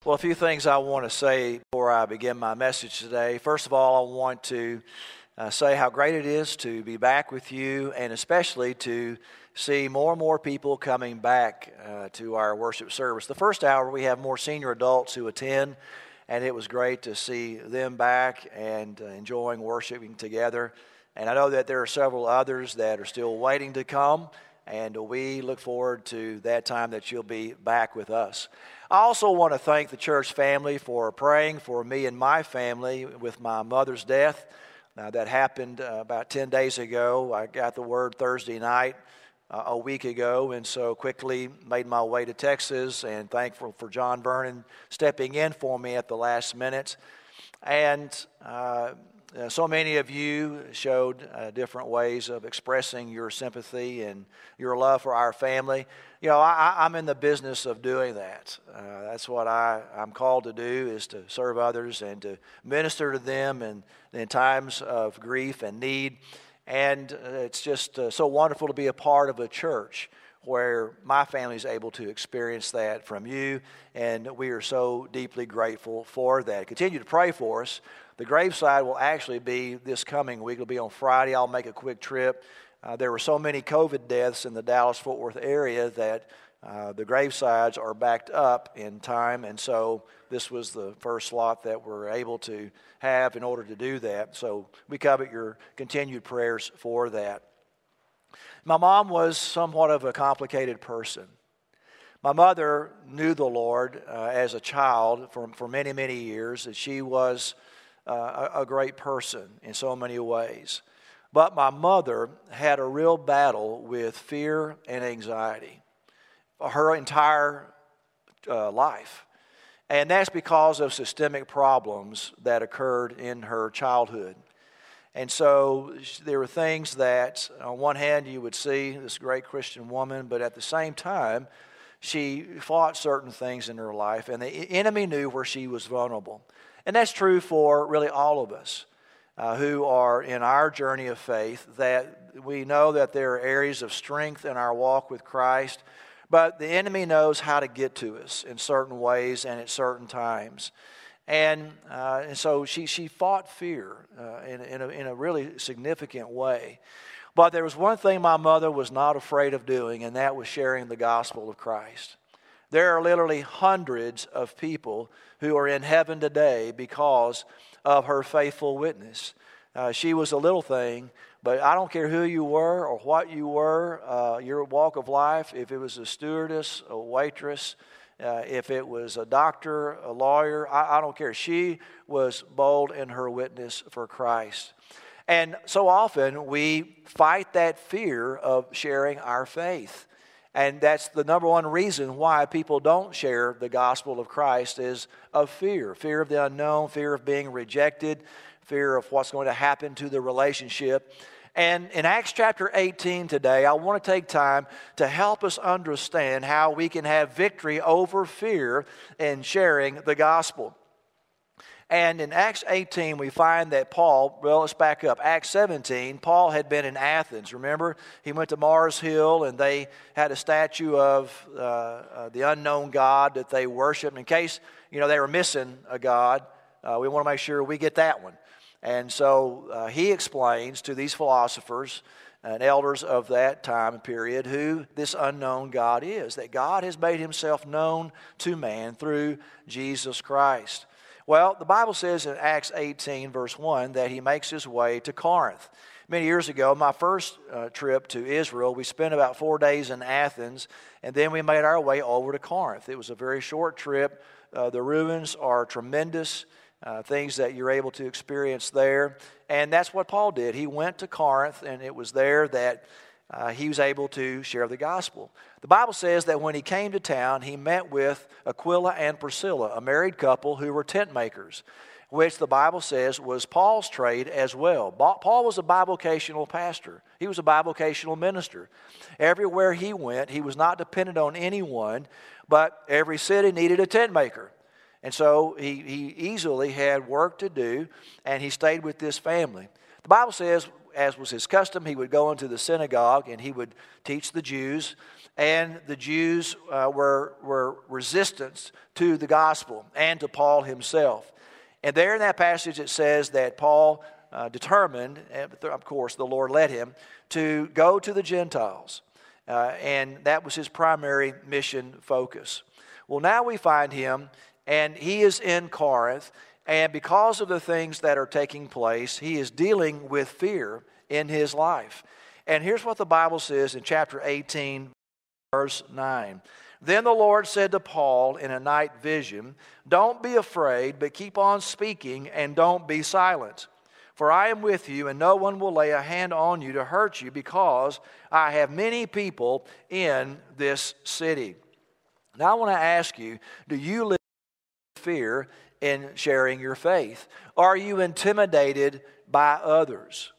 Well, a few things I want to say before I begin my message today. First of all, I want to say how great it is to be back with you, and especially to see more and more people coming back to our worship service. The first hour, we have more senior adults who attend, and it was great to see them back and enjoying worshiping together. And I know that there are several others that are still waiting to come, and we look forward to that time that you'll be back with us. I also want to thank the church family for praying for me and my family with my mother's death. Now, that happened about 10 days ago. I got the word Thursday night a week ago, and so quickly made my way to Texas, and thankful for John Vernon stepping in for me at the last minute. And so many of you showed different ways of expressing your sympathy and your love for our family. You know, I'm in the business of doing that. That's what I'm called to do, is to serve others and to minister to them in times of grief and need. And it's just so wonderful to be a part of a church where my family is able to experience that from you, and we are so deeply grateful for that. Continue to pray for us. The graveside will actually be this coming week. It'll be on Friday. I'll make a quick trip. There were so many COVID deaths in the Dallas-Fort Worth area that the gravesides are backed up in time, and so this was the first slot that we're able to have in order to do that. So we covet your continued prayers for that. My mom was somewhat of a complicated person. My mother knew the Lord as a child for many, many years, and she was a great person in so many ways. But my mother had a real battle with fear and anxiety her entire life. And that's because of systemic problems that occurred in her childhood. And so there were things that, on one hand, you would see this great Christian woman, but at the same time, she fought certain things in her life, and the enemy knew where she was vulnerable. And that's true for really all of us who are in our journey of faith, that we know that there are areas of strength in our walk with Christ, but the enemy knows how to get to us in certain ways and at certain times. And so she fought fear in a really significant way. But there was one thing my mother was not afraid of doing, and that was sharing the gospel of Christ. There are literally hundreds of people who are in heaven today because of her faithful witness. She was a little thing, but I don't care who you were or what you were, your walk of life, if it was a stewardess, a waitress, if it was a doctor, a lawyer, I don't care. She was bold in her witness for Christ. And so often we fight that fear of sharing our faith. And that's the number one reason why people don't share the gospel of Christ, is of fear. Fear of the unknown, fear of being rejected, fear of what's going to happen to the relationship. And in Acts chapter 18 today, I want to take time to help us understand how we can have victory over fear in sharing the gospel. And in Acts 18, we find that Paul, well, let's back up. Acts 17, Paul had been in Athens. Remember, he went to Mars Hill, and they had a statue of the unknown God that they worshiped. In case, they were missing a God, we want to make sure we get that one. And so he explains to these philosophers and elders of that time period who this unknown God is, that God has made himself known to man through Jesus Christ. Well, the Bible says in Acts 18, verse 1, that he makes his way to Corinth. Many years ago, my first trip to Israel, we spent about 4 days in Athens, and then we made our way over to Corinth. It was a very short trip. The ruins are tremendous, things that you're able to experience there. And that's what Paul did. He went to Corinth, and it was there that he was able to share the gospel. The Bible says that when he came to town, he met with Aquila and Priscilla, a married couple who were tent makers, which the Bible says was Paul's trade as well. Paul was a bivocational pastor. He was a bivocational minister. Everywhere he went, he was not dependent on anyone, but every city needed a tent maker. And so he easily had work to do, and he stayed with this family. The Bible says as was his custom, he would go into the synagogue and he would teach the Jews. And the Jews were resistant to the gospel and to Paul himself. And there in that passage it says that Paul determined, and of course the Lord led him, to go to the Gentiles. And that was his primary mission focus. Well, now we find him, and he is in Corinth. And because of the things that are taking place, he is dealing with fear in his life. And here's what the Bible says in chapter 18, verse 9. Then the Lord said to Paul in a night vision, "Don't be afraid, but keep on speaking and don't be silent. For I am with you, and no one will lay a hand on you to hurt you, because I have many people in this city." Now I want to ask you, do you live in fear in sharing your faith? Are you intimidated by others?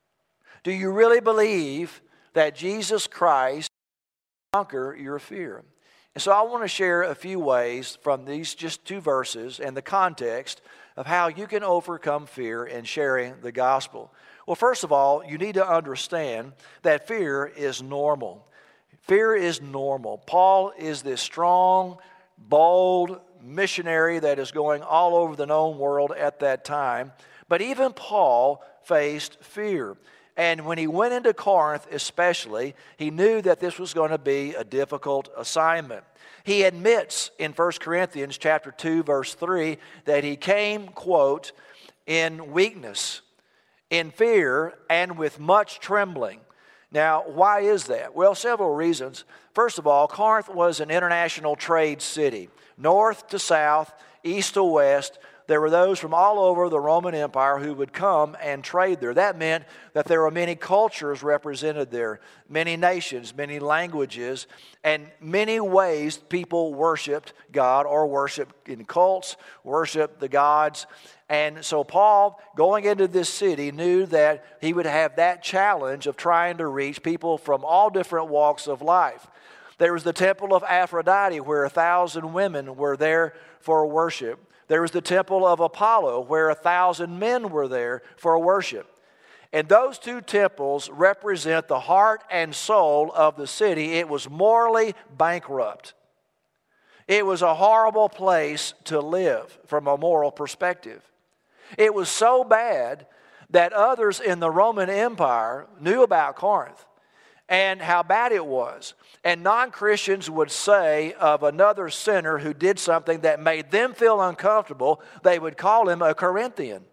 Do you really believe that Jesus Christ will conquer your fear? And so I want to share a few ways from these just two verses and the context of how you can overcome fear in sharing the gospel. Well, first of all, you need to understand that fear is normal. Fear is normal. Paul is this strong, bold missionary that is going all over the known world at that time. But even Paul faced fear. And when he went into Corinth especially, he knew that this was going to be a difficult assignment. He admits in 1 Corinthians chapter 2, verse 3, that he came, quote, in weakness, in fear, and with much trembling. Now, why is that? Well, several reasons. First of all, Corinth was an international trade city. North to south, east to west, there were those from all over the Roman Empire who would come and trade there. That meant that there were many cultures represented there, many nations, many languages, and many ways people worshiped God or worshiped in cults, worshiped the gods. And so Paul, going into this city, knew that he would have that challenge of trying to reach people from all different walks of life. There was the temple of Aphrodite, where 1,000 women were there for worship. There was the temple of Apollo, where 1,000 men were there for worship. And those two temples represent the heart and soul of the city. It was morally bankrupt. It was a horrible place to live from a moral perspective. It was so bad that others in the Roman Empire knew about Corinth and how bad it was. And non-Christians would say of another sinner who did something that made them feel uncomfortable, they would call him a Corinthian.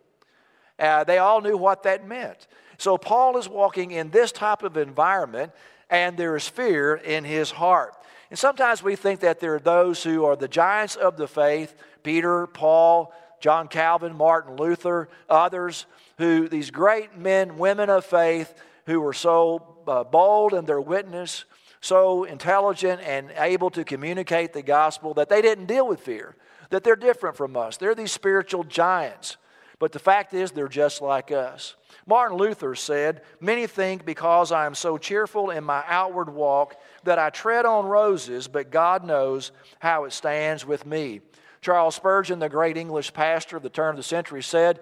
They all knew what that meant. So Paul is walking in this type of environment, and there is fear in his heart. And sometimes we think that there are those who are the giants of the faith, Peter, Paul, John Calvin, Martin Luther, others, who these great men, women of faith, who were so bold in their witness, so intelligent and able to communicate the gospel, that they didn't deal with fear, that they're different from us. They're these spiritual giants. But the fact is, they're just like us. Martin Luther said, "Many think because I am so cheerful in my outward walk that I tread on roses, but God knows how it stands with me." Charles Spurgeon, the great English pastor of the turn of the century, said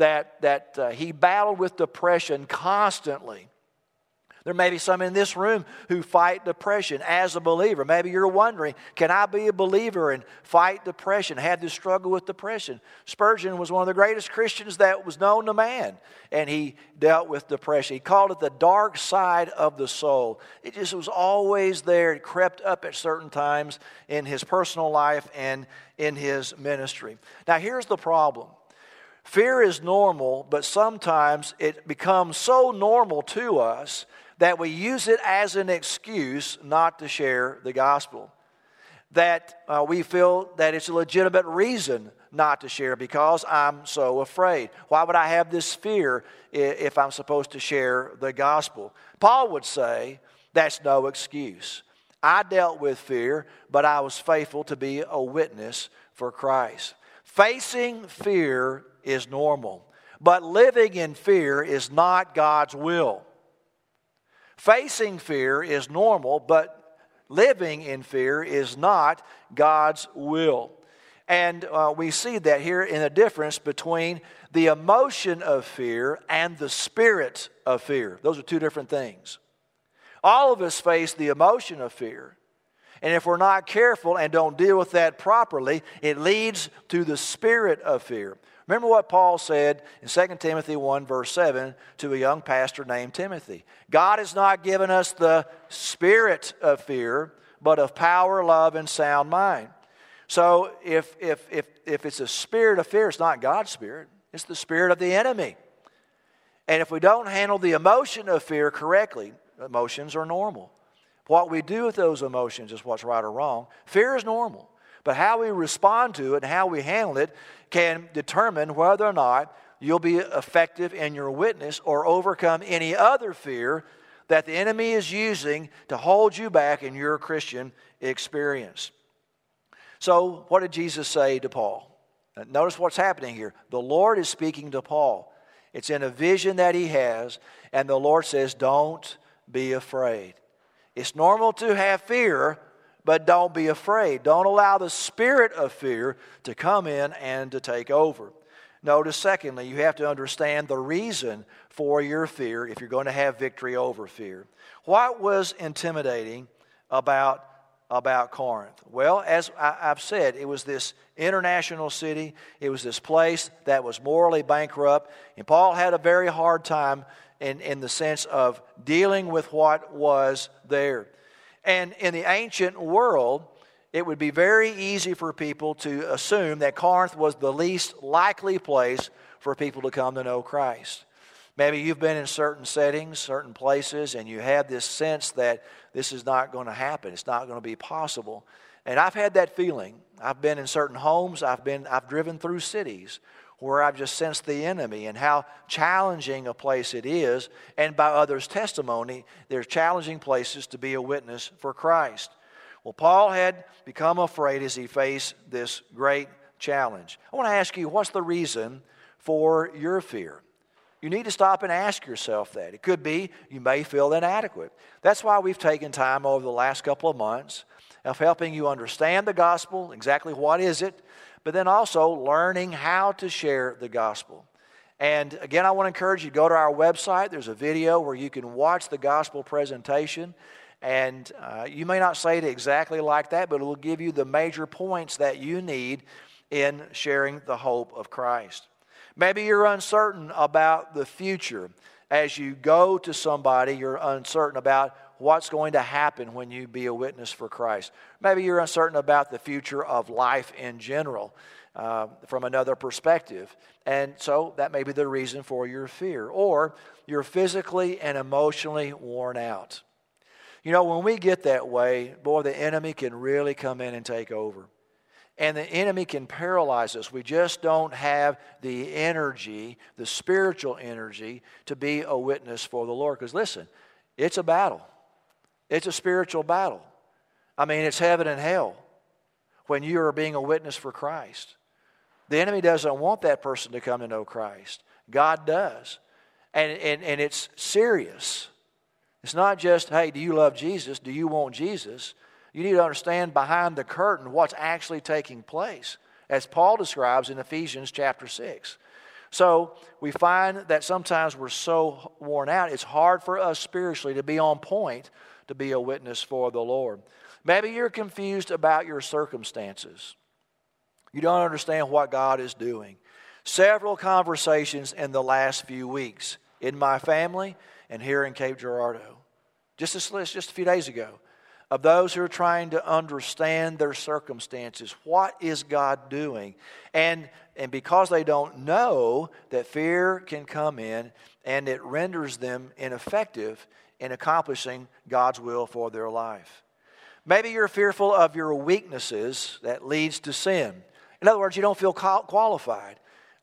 that he battled with depression constantly. There may be some in this room who fight depression as a believer. Maybe you're wondering, can I be a believer and fight depression, have this struggle with depression? Spurgeon was one of the greatest Christians that was known to man, and he dealt with depression. He called it the dark side of the soul. It just was always there. It crept up at certain times in his personal life and in his ministry. Now, here's the problem. Fear is normal, but sometimes it becomes so normal to us that we use it as an excuse not to share the gospel. That we feel that it's a legitimate reason not to share because I'm so afraid. Why would I have this fear if I'm supposed to share the gospel? Paul would say that's no excuse. I dealt with fear, but I was faithful to be a witness for Christ. Facing fear is normal, but living in fear is not God's will. Facing fear is normal, but living in fear is not God's will. And we see that here in the difference between the emotion of fear and the spirit of fear. Those are two different things. All of us face the emotion of fear. And if we're not careful and don't deal with that properly, it leads to the spirit of fear. Remember what Paul said in 2 Timothy 1 verse 7 to a young pastor named Timothy. God has not given us the spirit of fear, but of power, love, and sound mind. So if it's a spirit of fear, it's not God's spirit. It's the spirit of the enemy. And if we don't handle the emotion of fear correctly, emotions are normal. What we do with those emotions is what's right or wrong. Fear is normal. But how we respond to it and how we handle it can determine whether or not you'll be effective in your witness or overcome any other fear that the enemy is using to hold you back in your Christian experience. So, what did Jesus say to Paul? Notice what's happening here. The Lord is speaking to Paul. It's in a vision that he has, and the Lord says, don't be afraid. It's normal to have fear, but don't be afraid. Don't allow the spirit of fear to come in and to take over. Notice, secondly, you have to understand the reason for your fear if you're going to have victory over fear. What was intimidating about Corinth? Well, as I've said, it was this international city. It was this place that was morally bankrupt. And Paul had a very hard time in the sense of dealing with what was there. And in the ancient world, it would be very easy for people to assume that Corinth was the least likely place for people to come to know Christ. Maybe you've been in certain settings, certain places, and you have this sense that this is not going to happen. It's not going to be possible. And I've had that feeling. I've been in certain homes. I've driven through cities where I've just sensed the enemy and how challenging a place it is. And by others' testimony, there's challenging places to be a witness for Christ. Well, Paul had become afraid as he faced this great challenge. I want to ask you, what's the reason for your fear? You need to stop and ask yourself that. It could be you may feel inadequate. That's why we've taken time over the last couple of months of helping you understand the gospel, exactly what is it, but then also learning how to share the gospel. And again, I want to encourage you to go to our website. There's a video where you can watch the gospel presentation. And you may not say it exactly like that, but it will give you the major points that you need in sharing the hope of Christ. Maybe you're uncertain about the future. As you go to somebody, you're uncertain about what's going to happen when you be a witness for Christ. Maybe you're uncertain about the future of life in general from another perspective. And so that may be the reason for your fear. Or you're physically and emotionally worn out. You know, when we get that way, boy, the enemy can really come in and take over. And the enemy can paralyze us. We just don't have the energy, the spiritual energy, to be a witness for the Lord. Because listen, it's a battle. It's a spiritual battle. I mean, it's heaven and hell when you are being a witness for Christ. The enemy doesn't want that person to come to know Christ. God does. And it's serious. It's not just, hey, do you love Jesus? Do you want Jesus? You need to understand behind the curtain what's actually taking place, as Paul describes in Ephesians chapter 6. So we find that sometimes we're so worn out, it's hard for us spiritually to be on point to be a witness for the Lord. Maybe you're confused about your circumstances. You don't understand what God is doing. Several conversations in the last few weeks in my family and here in Cape Girardeau, just a few days ago, of those who are trying to understand their circumstances. What is God doing? And because they don't know, that fear can come in and it renders them ineffective in accomplishing God's will for their life. Maybe you're fearful of your weaknesses that leads to sin. In other words, you don't feel qualified.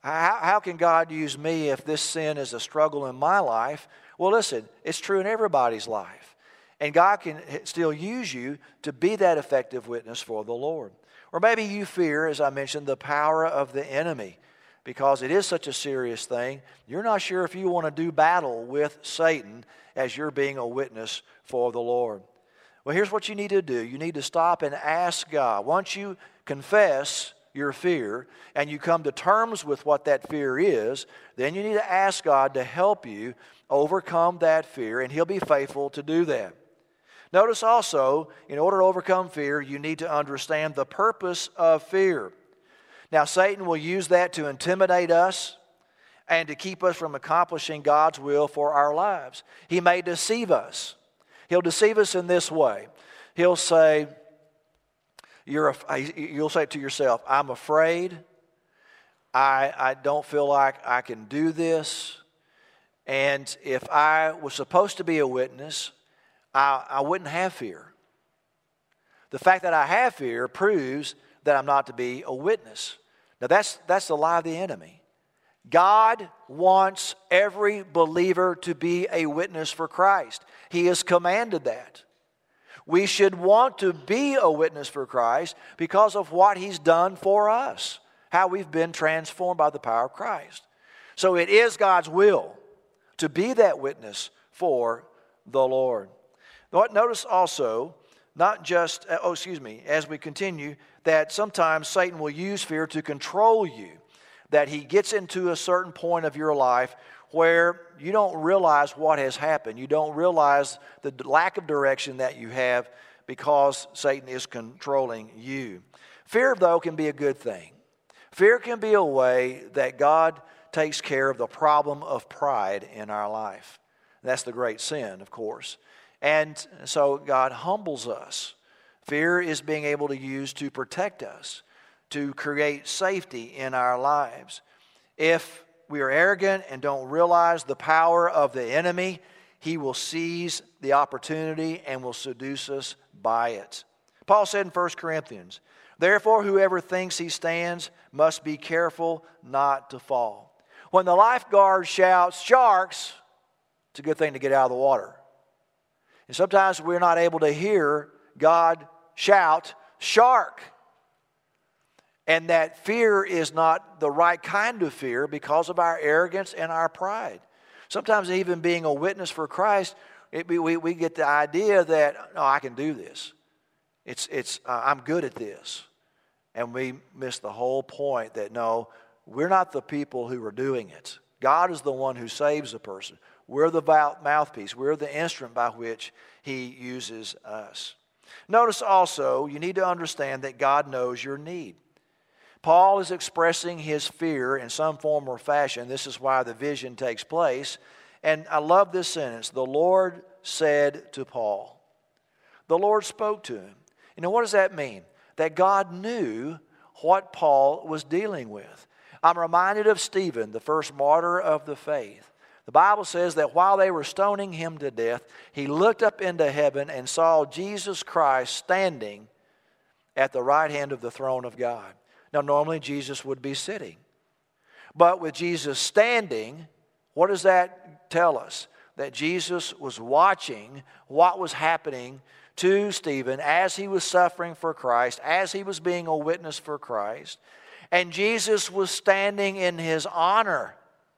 How can God use me if this sin is a struggle in my life? Well, listen, it's true in everybody's life. And God can still use you to be that effective witness for the Lord. Or maybe you fear, as I mentioned, the power of the enemy. Because it is such a serious thing, you're not sure if you want to do battle with Satan as you're being a witness for the Lord. Well, here's what you need to do. You need to stop and ask God. Once you confess your fear and you come to terms with what that fear is, then you need to ask God to help you overcome that fear, and He'll be faithful to do that. Notice also, in order to overcome fear, you need to understand the purpose of fear. Now, Satan will use that to intimidate us and to keep us from accomplishing God's will for our lives. He may deceive us. He'll deceive us in this way. He'll say, you'll say to yourself, I'm afraid. I don't feel like I can do this. And if I was supposed to be a witness, I wouldn't have fear. The fact that I have fear proves that I'm not to be a witness. Now that's the lie of the enemy. God wants every believer to be a witness for Christ. He has commanded that. We should want to be a witness for Christ because of what He's done for us, how we've been transformed by the power of Christ. So it is God's will to be that witness for the Lord. Notice also, not just, as we continue, that sometimes Satan will use fear to control you, that he gets into a certain point of your life where you don't realize what has happened. You don't realize the lack of direction that you have because Satan is controlling you. Fear, though, can be a good thing. Fear can be a way that God takes care of the problem of pride in our life. That's the great sin, of course. And so God humbles us. Fear is being able to use to protect us, to create safety in our lives. If we are arrogant and don't realize the power of the enemy, he will seize the opportunity and will seduce us by it. Paul said in 1 Corinthians, therefore whoever thinks he stands must be careful not to fall. When the lifeguard shouts, sharks, it's a good thing to get out of the water. And sometimes we're not able to hear God shout, shark. And that fear is not the right kind of fear because of our arrogance and our pride. Sometimes even being a witness for Christ, we get the idea that, no, I can do this. I'm good at this. And we miss the whole point that, no, we're not the people who are doing it. God is the one who saves a person. We're the mouthpiece. We're the instrument by which He uses us. Notice also, you need to understand that God knows your need. Paul is expressing his fear in some form or fashion. This is why the vision takes place. And I love this sentence. The Lord said to Paul. The Lord spoke to him. You know, what does that mean? That God knew what Paul was dealing with. I'm reminded of Stephen, the first martyr of the faith. The Bible says that while they were stoning him to death, he looked up into heaven and saw Jesus Christ standing at the right hand of the throne of God. Now, normally Jesus would be sitting. But with Jesus standing, what does that tell us? That Jesus was watching what was happening to Stephen as he was suffering for Christ, as he was being a witness for Christ. And Jesus was standing in his honor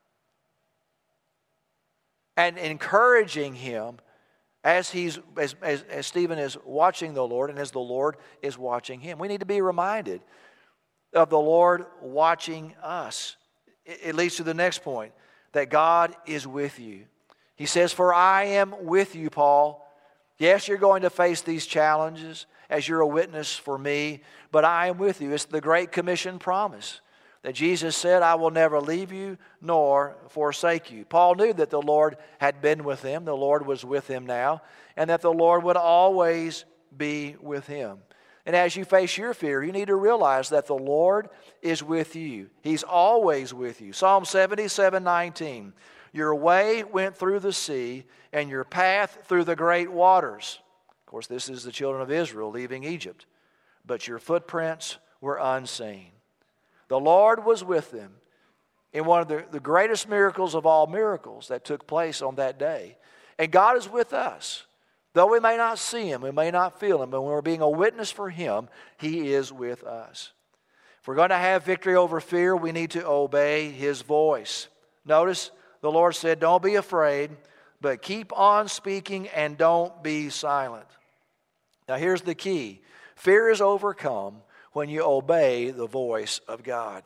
and encouraging him as Stephen is watching the Lord and as the Lord is watching him. We need to be reminded of the Lord watching us. It leads to the next point, that God is with you. He says, for I am with you, Paul. Yes, you're going to face these challenges as you're a witness for me, but I am with you. It's the Great Commission promise that Jesus said, I will never leave you nor forsake you. Paul knew that the Lord had been with him, the Lord was with him now, and that the Lord would always be with him. And as you face your fear, you need to realize that the Lord is with you. He's always with you. Psalm 77:19. Your way went through the sea, and your path through the great waters. Of course, this is the children of Israel leaving Egypt. But your footprints were unseen. The Lord was with them in one of the greatest miracles of all miracles that took place on that day. And God is with us. Though we may not see Him, we may not feel Him, but when we're being a witness for Him, He is with us. If we're going to have victory over fear, we need to obey His voice. Notice the Lord said, don't be afraid, but keep on speaking and don't be silent. Now here's the key. Fear is overcome when you obey the voice of God.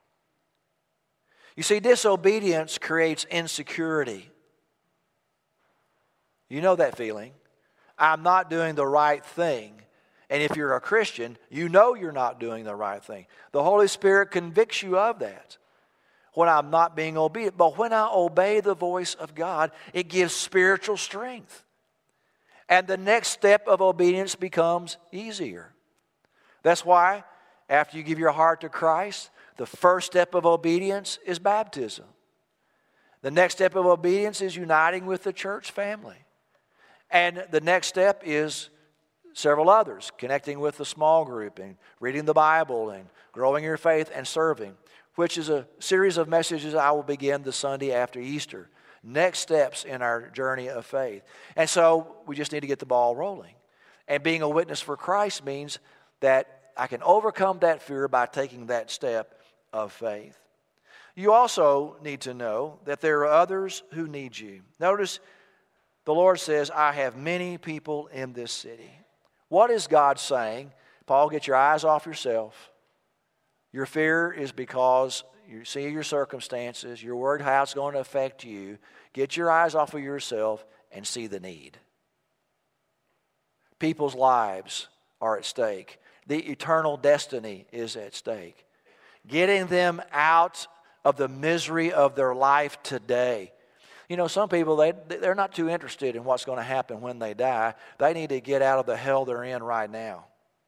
You see, disobedience creates insecurity. You know that feeling. I'm not doing the right thing. And if you're a Christian, you know you're not doing the right thing. The Holy Spirit convicts you of that when I'm not being obedient. But when I obey the voice of God, it gives spiritual strength. And the next step of obedience becomes easier. That's why, after you give your heart to Christ, the first step of obedience is baptism. The next step of obedience is uniting with the church family. And the next step is several others, connecting with the small group and reading the Bible and growing your faith and serving, which is a series of messages I will begin the Sunday after Easter. Next steps in our journey of faith. And so we just need to get the ball rolling. And being a witness for Christ means that I can overcome that fear by taking that step of faith. You also need to know that there are others who need you. Notice the Lord says, I have many people in this city. What is God saying? Paul, get your eyes off yourself. Your fear is because you see your circumstances. You're worried how it's going to affect you. Get your eyes off of yourself and see the need. People's lives are at stake. The eternal destiny is at stake. Getting them out of the misery of their life today. You know, some people, they're not too interested in what's going to happen when they die. They need to get out of the hell they're in right now.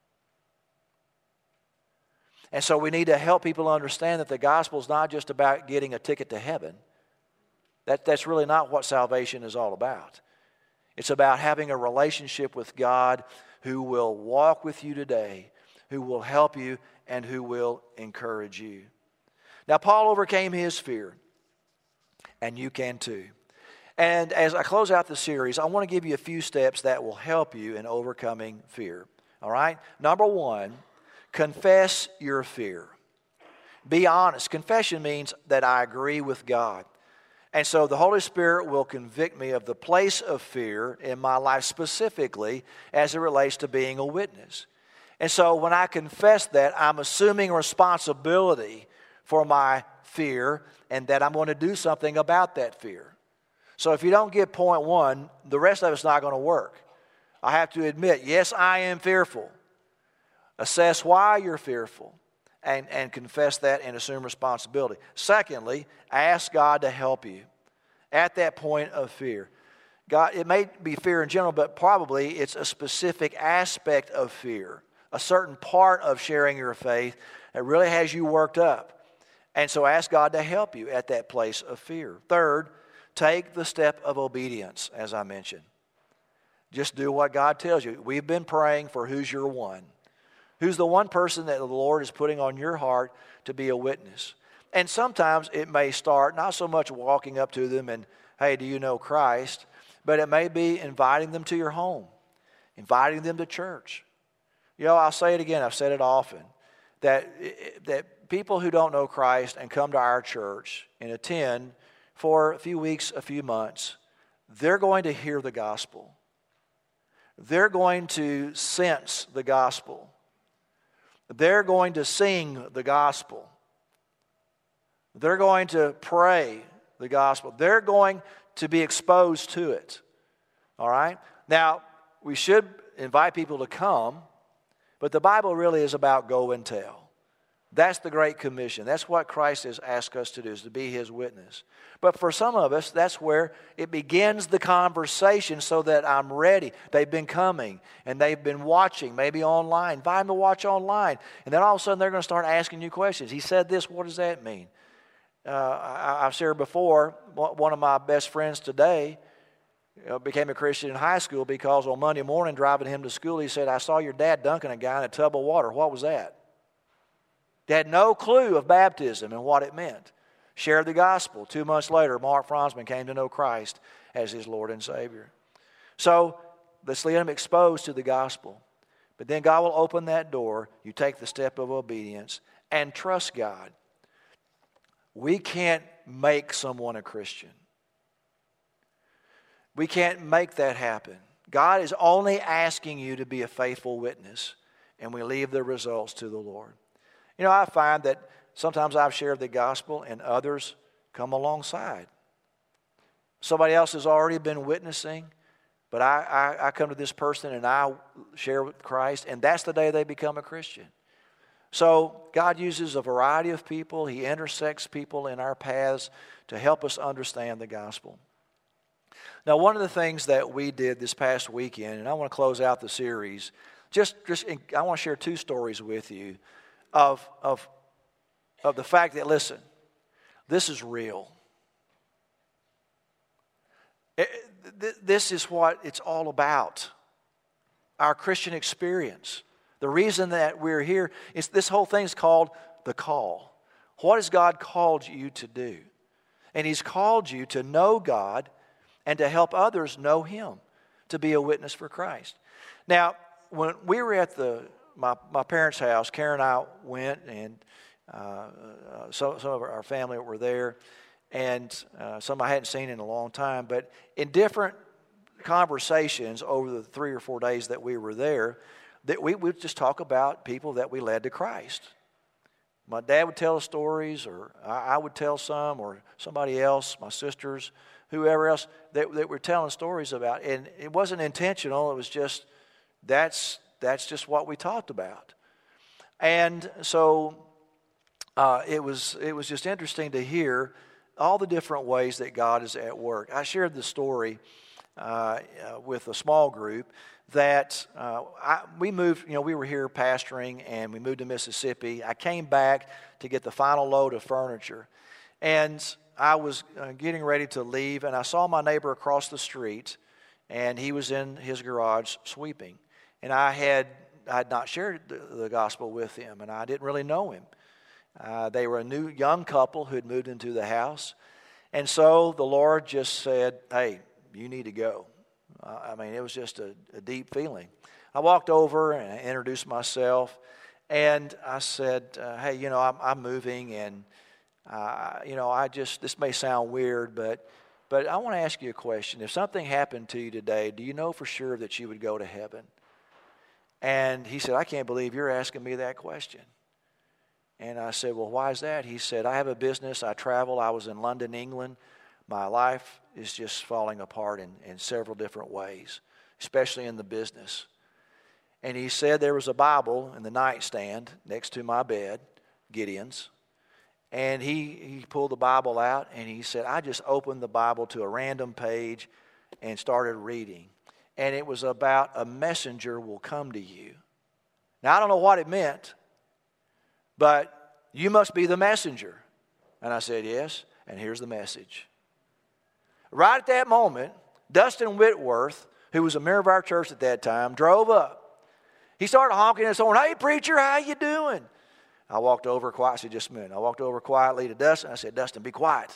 And so we need to help people understand that the gospel is not just about getting a ticket to heaven. That's really not what salvation is all about. It's about having a relationship with God who will walk with you today, who will help you, and who will encourage you. Now, Paul overcame his fear, and you can too. And as I close out the series, I want to give you a few steps that will help you in overcoming fear. All right? Number one, confess your fear. Be honest. Confession means that I agree with God. And so the Holy Spirit will convict me of the place of fear in my life, specifically as it relates to being a witness. And so when I confess that, I'm assuming responsibility for my fear and that I'm going to do something about that fear. So if you don't get point one, the rest of it's not going to work. I have to admit, yes, I am fearful. Assess why you're fearful and confess that and assume responsibility. Secondly, ask God to help you at that point of fear. God, it may be fear in general, but probably it's a specific aspect of fear, a certain part of sharing your faith that really has you worked up. And so ask God to help you at that place of fear. Third, take the step of obedience, as I mentioned. Just do what God tells you. We've been praying for who's your one. Who's the one person that the Lord is putting on your heart to be a witness? And sometimes it may start not so much walking up to them and, hey, do you know Christ? But it may be inviting them to your home, inviting them to church. You know, I'll say it again, I've said it often, that people who don't know Christ and come to our church and attend for a few weeks, a few months, they're going to hear the gospel. They're going to sense the gospel. They're going to sing the gospel. They're going to pray the gospel. They're going to be exposed to it. All right? Now, we should invite people to come, but the Bible really is about go and tell. That's the Great Commission. That's what Christ has asked us to do, is to be His witness. But for some of us, that's where it begins the conversation so that I'm ready. They've been coming and they've been watching, maybe online. Invite them to watch online. And then all of a sudden they're going to start asking you questions. He said this, what does that mean? I've shared before, one of my best friends today became a Christian in high school because on Monday morning driving him to school, he said, I saw your dad dunking a guy in a tub of water. What was that? They had no clue of baptism and what it meant. Shared the gospel. 2 months later, Mark Franzman came to know Christ as his Lord and Savior. So let's let him exposed to the gospel. But then God will open that door. You take the step of obedience and trust God. We can't make someone a Christian. We can't make that happen. God is only asking you to be a faithful witness and we leave the results to the Lord. You know, I find that sometimes I've shared the gospel and others come alongside. Somebody else has already been witnessing, but I come to this person and I share with Christ, and that's the day they become a Christian. So God uses a variety of people. He intersects people in our paths to help us understand the gospel. Now, one of the things that we did this past weekend, and I want to close out the series, I want to share two stories with you of the fact that, listen, this is real. This is what it's all about. Our Christian experience. The reason that we're here is this whole thing is called the call. What has God called you to do? And He's called you to know God and to help others know Him, to be a witness for Christ. Now, when we were at my parents' house, Karen and I went, and some of our family were there, and some I hadn't seen in a long time. But in different conversations over the 3 or 4 days that we were there, that we would just talk about people that we led to Christ. My dad would tell stories, or I would tell some, or somebody else, my sisters, whoever else, that were telling stories about. And it wasn't intentional. It was just, that's just what we talked about. And so it was just interesting to hear all the different ways that God is at work. I shared the story with a small group that we moved, we were here pastoring, and we moved to Mississippi. I came back to get the final load of furniture, and I was getting ready to leave, and I saw my neighbor across the street, and he was in his garage sweeping. And I had not shared the gospel with him, and I didn't really know him. They were a new young couple who had moved into the house, and so the Lord just said, "Hey, you need to go." It was just a deep feeling. I walked over and I introduced myself, and I said, "Hey, I'm moving, and this may sound weird, but I want to ask you a question. If something happened to you today, do you know for sure that you would go to heaven?" And he said, "I can't believe you're asking me that question." And I said, "Well, why is that?" He said, "I have a business. I travel. I was in London, England. My life is just falling apart in several different ways, especially in the business." And he said there was a Bible in the nightstand next to my bed, Gideon's. And he pulled the Bible out, and he said, "I just opened the Bible to a random page and started reading. And it was about a messenger will come to you." Now, I don't know what it meant, but you must be the messenger. And I said, "Yes, and here's the message." Right at that moment, Dustin Whitworth, who was a member of our church at that time, drove up. He started honking his horn. "Hey, preacher, how you doing?" I walked over quietly. I said, "Just a minute." I walked over quietly to Dustin. I said, "Dustin, be quiet."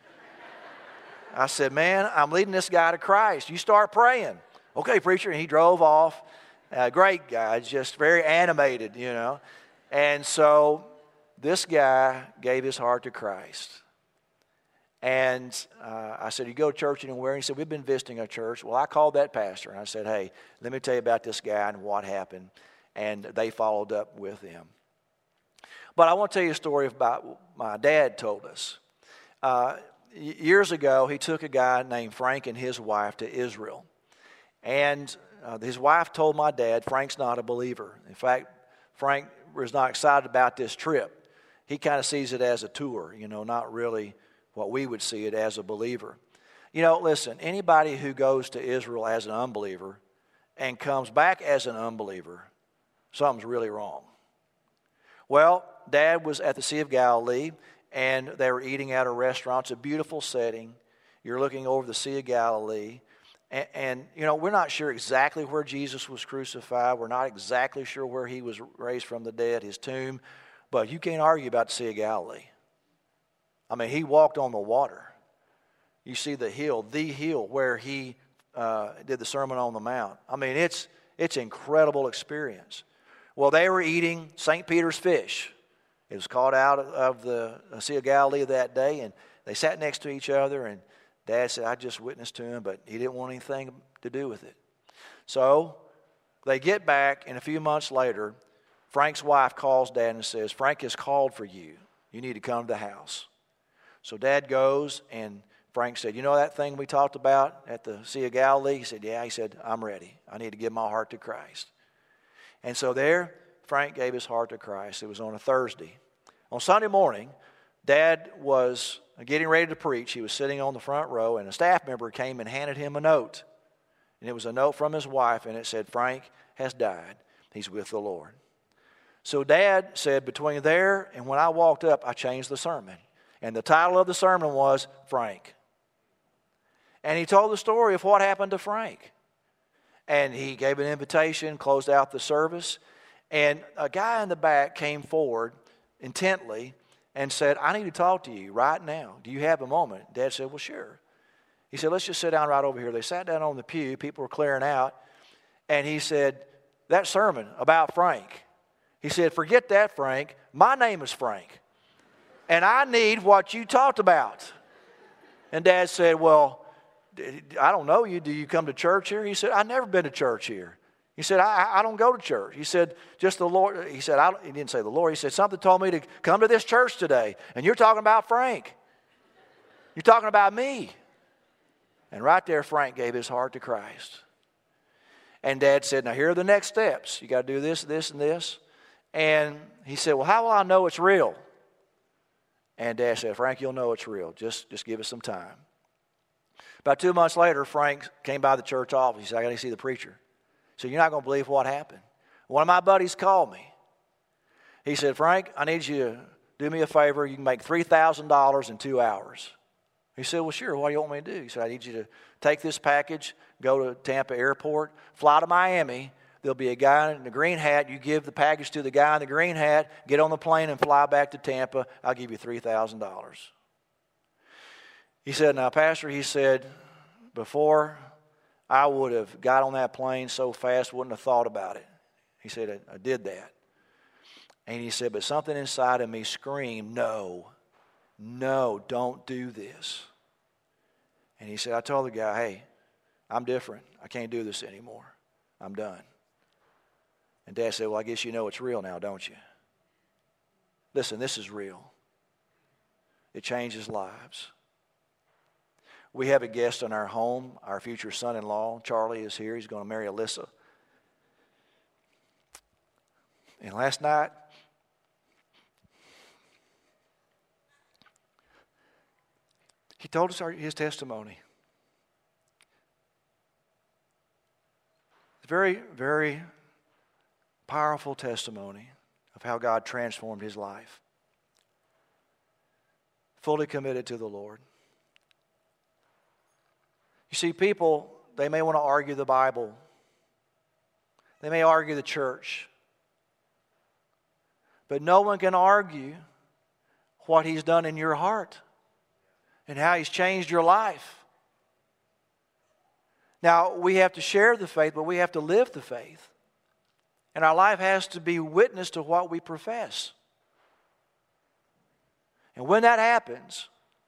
I said, "Man, I'm leading this guy to Christ. You start praying." "Okay, preacher." And he drove off. Great guy, just very animated, And so this guy gave his heart to Christ. And I said, "You go to church anywhere?" And he said, "We've been visiting a church." Well, I called that pastor, and I said, "Hey, let me tell you about this guy and what happened." And they followed up with him. But I want to tell you a story about my dad told us. Years ago, he took a guy named Frank and his wife to Israel. And his wife told my dad, Frank's not a believer. In fact, Frank was not excited about this trip. He kind of sees it as a tour, not really what we would see it as a believer. Listen, anybody who goes to Israel as an unbeliever and comes back as an unbeliever, something's really wrong. Well, Dad was at the Sea of Galilee, and they were eating at a restaurant. It's a beautiful setting. You're looking over the Sea of Galilee. And we're not sure exactly where Jesus was crucified. We're not exactly sure where he was raised from the dead, his tomb. But you can't argue about the Sea of Galilee. He walked on the water. You see the hill where he did the Sermon on the Mount. It's an incredible experience. Well, they were eating St. Peter's fish. It was caught out of the Sea of Galilee that day, and they sat next to each other, and Dad said, "I just witnessed to him," but he didn't want anything to do with it. So they get back, and a few months later, Frank's wife calls Dad and says, Frank has called for you. You need to come to the house. So Dad goes, and Frank said, you know that thing we talked about at the Sea of Galilee? He said, yeah. He said, I'm ready. I need to give my heart to Christ. And so there, Frank gave his heart to Christ. It was on a Thursday. On Sunday morning, Dad was getting ready to preach. He was sitting on the front row, and a staff member came and handed him a note. And it was a note from his wife, and it said, Frank has died. He's with the Lord. So Dad said, between there and when I walked up, I changed the sermon. And the title of the sermon was Frank. And he told the story of what happened to Frank. And he gave an invitation, closed out the service. And a guy in the back came forward intently and said, I need to talk to you right now. Do you have a moment? Dad said, well, sure. He said, let's just sit down right over here. They sat down on the pew. People were clearing out. And he said, that sermon about Frank. He said, forget that, Frank. My name is Frank. And I need what you talked about. And Dad said, well, I don't know you. Do you come to church here? He said, I've never been to church here. He said, I don't go to church. He said, just the Lord. He said, he didn't say the Lord. He said, something told me to come to this church today. And you're talking about Frank. You're talking about me. And right there, Frank gave his heart to Christ. And Dad said, now here are the next steps. You got to do this, this, and this. And he said, well, how will I know it's real? And Dad said, Frank, you'll know it's real. Just give us some time. About 2 months later, Frank came by the church office. He said, I got to see the preacher. So you're not going to believe what happened. One of my buddies called me. He said, Frank, I need you to do me a favor. You can make $3,000 in 2 hours. He said, well, sure. What do you want me to do? He said, I need you to take this package, go to Tampa Airport, fly to Miami. There'll be a guy in the green hat. You give the package to the guy in the green hat, get on the plane and fly back to Tampa. I'll give you $3,000. He said, now, Pastor, he said, before I would have got on that plane so fast, wouldn't have thought about it. He said, I did that. And he said, but something inside of me screamed, no, don't do this. And he said, I told the guy, hey, I'm different. I can't do this anymore. I'm done. And Dad said, well, I guess you know it's real now, don't you? Listen, this is real. It changes lives. We have a guest in our home, our future son-in-law. Charlie is here. He's going to marry Alyssa. And last night, he told us his testimony. It's very, very powerful testimony of how God transformed his life. Fully committed to the Lord. You see, people, they may want to argue the Bible. They may argue the church. But no one can argue what he's done in your heart and how he's changed your life. Now, we have to share the faith, but we have to live the faith. And our life has to be witness to what we profess. And when that happens,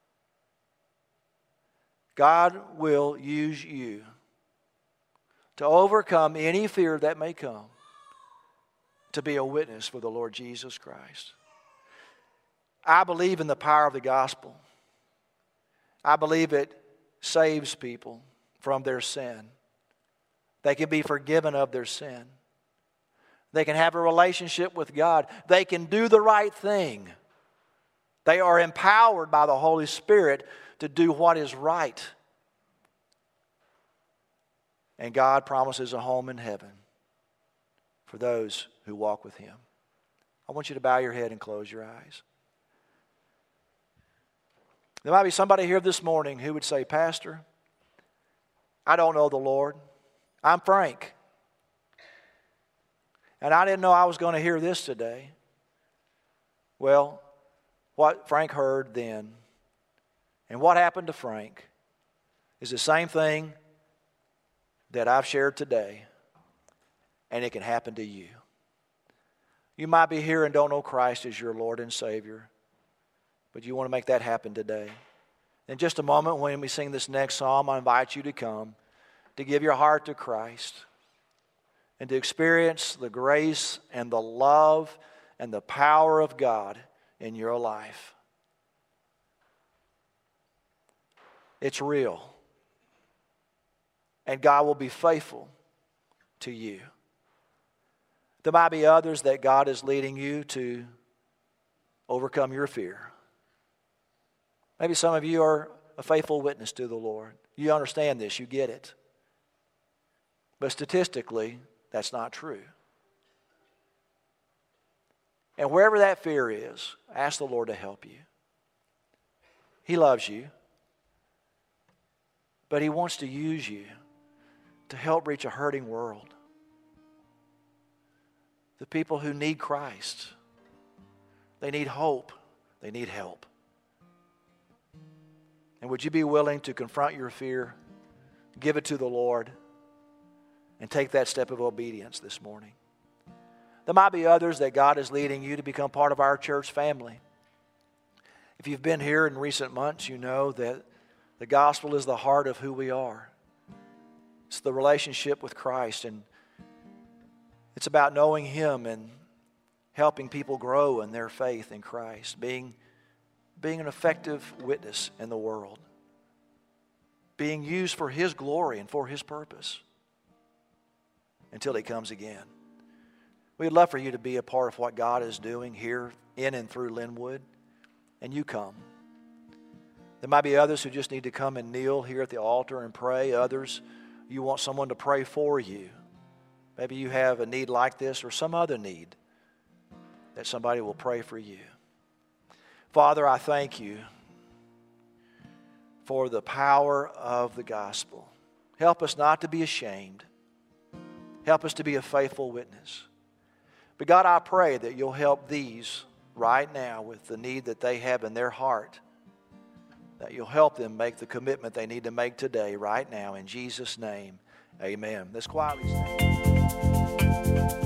God will use you to overcome any fear that may come to be a witness for the Lord Jesus Christ. I believe in the power of the gospel. I believe it saves people from their sin. They can be forgiven of their sin. They can have a relationship with God. They can do the right thing. They are empowered by the Holy Spirit to do what is right. And God promises a home in heaven for those who walk with Him. I want you to bow your head and close your eyes. There might be somebody here this morning who would say, Pastor, I don't know the Lord. I'm Frank. And I didn't know I was going to hear this today. Well, what Frank heard then and what happened to Frank is the same thing that I've shared today, and it can happen to you. You might be here and don't know Christ as your Lord and Savior, but you want to make that happen today. In just a moment, when we sing this next psalm, I invite you to come to give your heart to Christ and to experience the grace and the love and the power of God in your life. It's real. And God will be faithful to you. There might be others that God is leading you to overcome your fear. Maybe some of you are a faithful witness to the Lord. You understand this, you get it. But statistically, that's not true. And wherever that fear is, ask the Lord to help you. He loves you. But He wants to use you to help reach a hurting world. The people who need Christ. They need hope. They need help. And would you be willing to confront your fear, give it to the Lord, and take that step of obedience this morning? There might be others that God is leading you to become part of our church family. If you've been here in recent months, you know that the gospel is the heart of who we are. It's the relationship with Christ, and it's about knowing Him and helping people grow in their faith in Christ, being an effective witness in the world, being used for His glory and for His purpose until He comes again. We'd love for you to be a part of what God is doing here in and through Linwood, and you come. There might be others who just need to come and kneel here at the altar and pray. Others, you want someone to pray for you. Maybe you have a need like this or some other need that somebody will pray for you. Father, I thank you for the power of the gospel. Help us not to be ashamed. Help us to be a faithful witness. But God, I pray that you'll help these right now with the need that they have in their heart, that you'll help them make the commitment they need to make today, right now. In Jesus' name, amen. Let's quietly stand.